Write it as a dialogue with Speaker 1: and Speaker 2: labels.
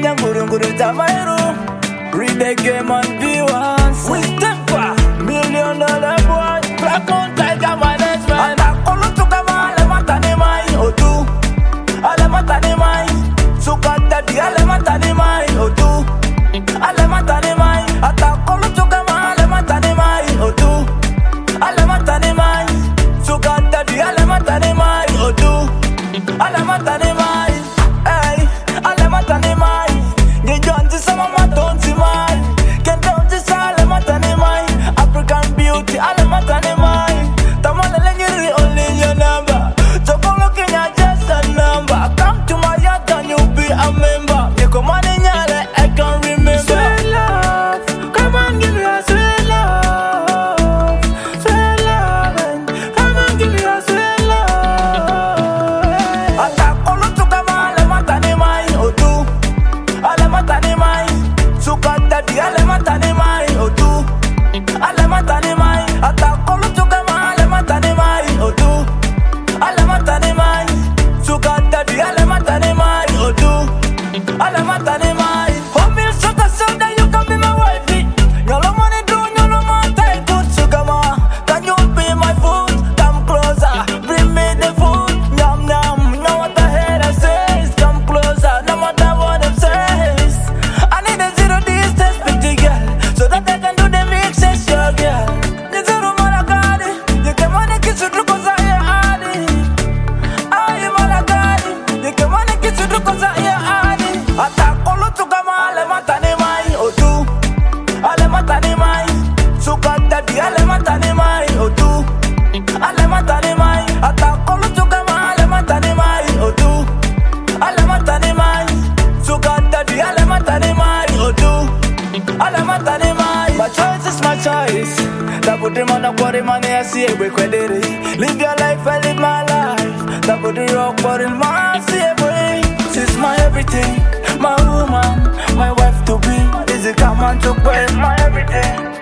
Speaker 1: Nyangurunguru Tamairu. Read the game and viewers. We step back. $1 million boy. Black Moon Tiger management. Akolo tukama ale matani mai otu. Ale matani mai. Sukata di ale matani mai otu. Ale matani mai. Atakolo tukama ale matani mai otu. Ale matani mai. Sukata di ale matani mai otu. Ale matani mai. Hey, ale matani mai. Ni jonti sama matonti mai. Kentonti sa ale matani mai. African beauty ale matani mai. Tamale lenyiri only your number. Tokolo Kenya just a number. Come to my yacht and you'll be a member. Niko mani nyale I can remember. Sweet love, come on give me a sweet love. Sweet love, come on give me a sweet love. Atakolo tukama ale matani mai otu. Ale matani mai. Sukata di ale matani mai otu. Ale matani mai. Atakolo tukama ale matani mai otu. Ale matani mai. Sukata di ale matani mai otu. Ale matani mai. Homie sugar soda you can be my wifey. Nyolo money do nyolo money take good sugama. Can you be my food? Come closer, bring me the food. Yum yum, know what the hater says. Come closer, no matter what them says. I need a zero distance with the girl, so that I can do the mixes, your girl. The zero malagadi, you can money kiss you cause I hear adi. I am malagadi, you can money kiss you cause I hear adi. Atakolo tukama ale matani mai otu. Ale matani mai, sukata di ale matani mai otu. Ale matani mai, atakolo tukama ale matani mai otu. Ale matani mai, sukata di ale matani mai otu. Ale matani mai. My choice is my choice. Double dream on a quarry money I see it with credit. Live your life, I live my life. Double the rock but in my see it. She's my everything, my woman, my wife to be. Is it come on to pay my everything?